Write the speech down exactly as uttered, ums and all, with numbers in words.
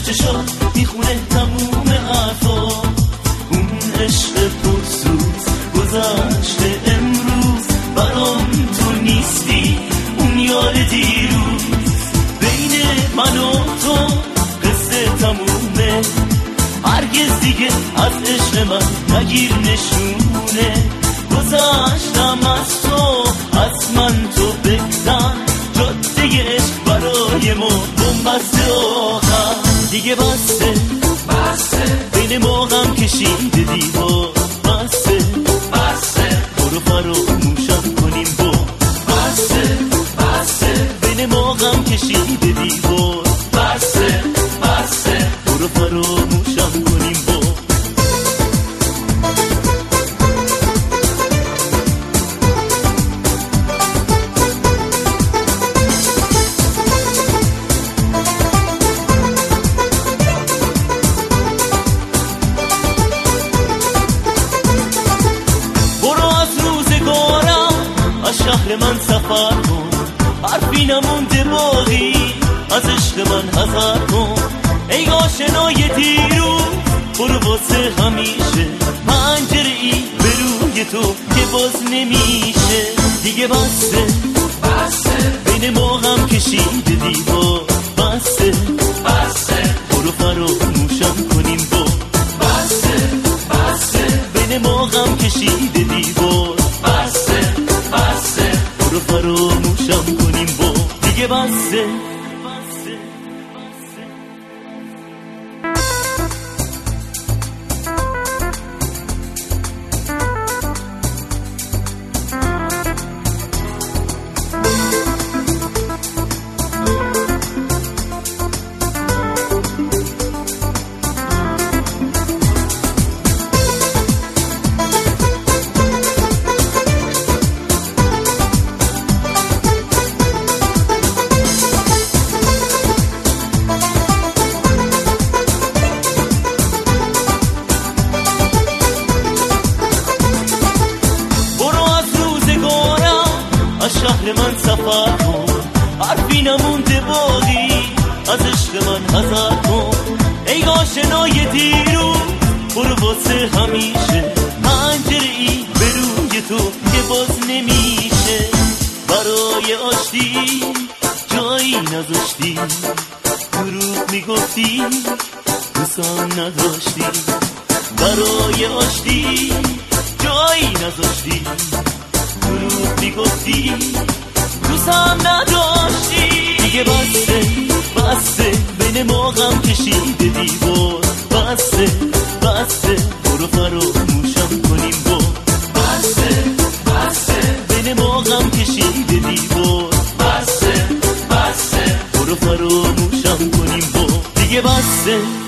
چشات میخونه تموم حرفا، اون عشق پرسوز گذشته امروز برام تو نیستی، اون یار دیروز. بین من و تو قصه تمومه، هرگز دیگه از عشق من نگیر نشونه. گذشتم از تو، از من تو بگذر، جاده عشق برای ما بنبسته آخر. دیگه بسته بسته بین ما غم کشیده دیوار، بسته بسته برو فراموشم کنیم با، بسته بسته بین ما غم کشیده دیوار، بسته بسته برو فراموشم کنیم با. شهر من سفر کن، حرفی نمونده باقی از عشق من حذر کن. ای آشنای دیروز برو واسه همیشه، پنجره ای به روی تو که باز نمیشه. دیگه بسته بسته بین ما غم کشیده دیوار، بسته بسته برو فراموشم کنیم با، بسته بسته بین ما غم کشیده دیوار، بسته بسته برو فراموشم کنیم با. دیگه بسته شهر من سفر کن، حرفی نمونده باقی از عشق من حذر کن. ای آشنای دیروز برو واسه همیشه، پنجره ای به روی تو که باز نمیشه. برای آشتی جایی نذاشتی، دروغ میگفتی دوستم نداشتی. برای آشتی جایی نذاشتی، دروغ میگفتی دوستم نداشتی. دیگه بسته بسته بین ما غم کشیده دیوار، بسته بسته برو فراموشم کنیم با، بسته بسته بین ما غم کشیده دیوار، بسته بسته برو فراموشم کنیم با. دیگه بسته